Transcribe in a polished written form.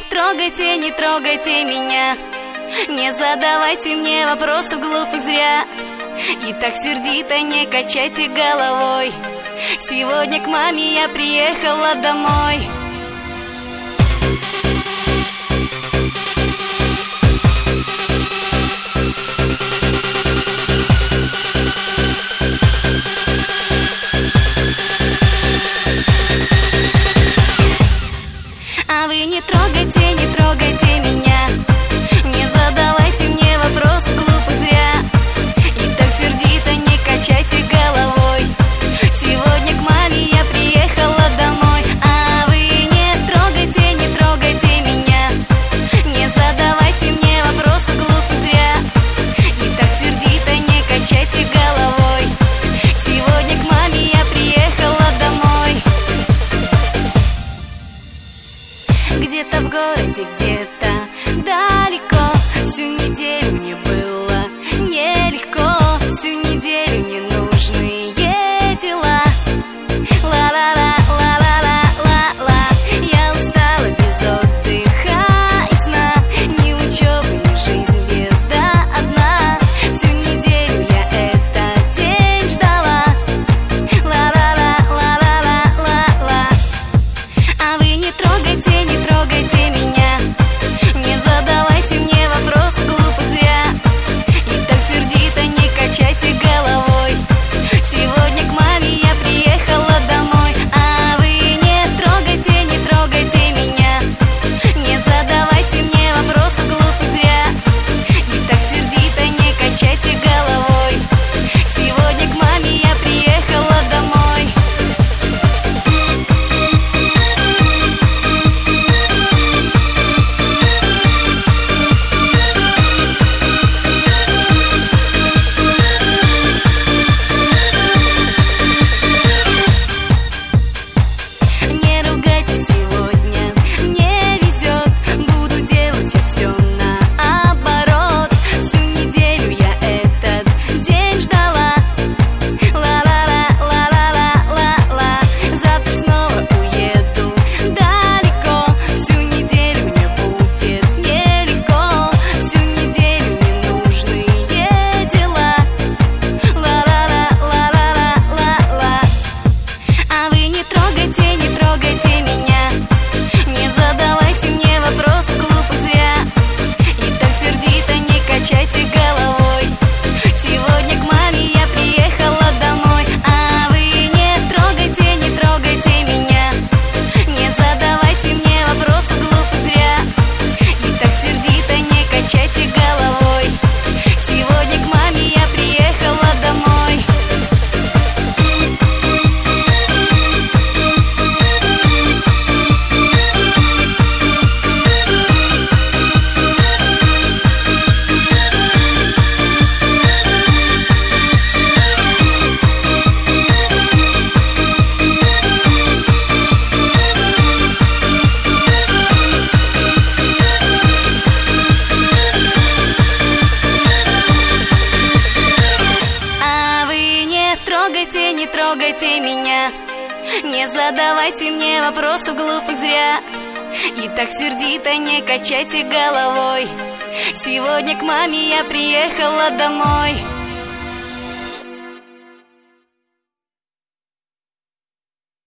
не трогайте меня. Не задавайте мне вопросов глупых зря. И так сердито не качайте головой. Сегодня к маме я приехала домой. А вы не трогайте меня. Не задавайте мне вопросы глупых зря. И так сердито не качайте головой. Сегодня к маме я приехала домой. А вы не трогайте меня. Не задавайте мне вопросы глупых зря. И так сердито не качайте головой. Сегодня к маме я приехала домой. Где-то в городе, где-то далеко. Всю неделю мне было нелегко. Всю неделю ненужные дела. Ла-ла-ла, ла-ла-ла-ла-ла. Я устала без отдыха и сна. Ни учебы, ни жизнь, беда одна. Всю неделю я этот день ждала. Ла-ла-ла, ла-ла-ла-ла-ла. А вы не трогайте меня. Не задавайте мне вопросы глупых зря. И так сердито не качайте головой. Сегодня к маме я приехала домой. А вы не трогайте меня. Не задавайте мне вопросы глупых зря. И так сердито не качайте головой. Сегодня к маме я приехала домой. Не ругайтесь сегодня, мне везет. Буду делать я все наоборот. Всю неделю я этот день ждала. Ла-ла-ла, ла-ла-ла-ла-ла. Завтра снова уеду далеко. Всю неделю мне будет нелегко. Всю неделю ненужные дела. Ла-ла-ла, ла-ла-ла-ла-ла. А вы не трогайте меня. Не задавайте мне вопросы глупых зря. И так сердито не качайте головой. Сегодня к маме я приехала домой. А вы не трогайте меня. Не задавайте мне вопросы глупых зря. И так сердито не качайте головой. Сегодня к маме я приехала домой. А вы не трогайте меня. Не задавайте мне вопросов глупых зря. И так сердито не качайте головой. Сегодня к маме я приехала домой.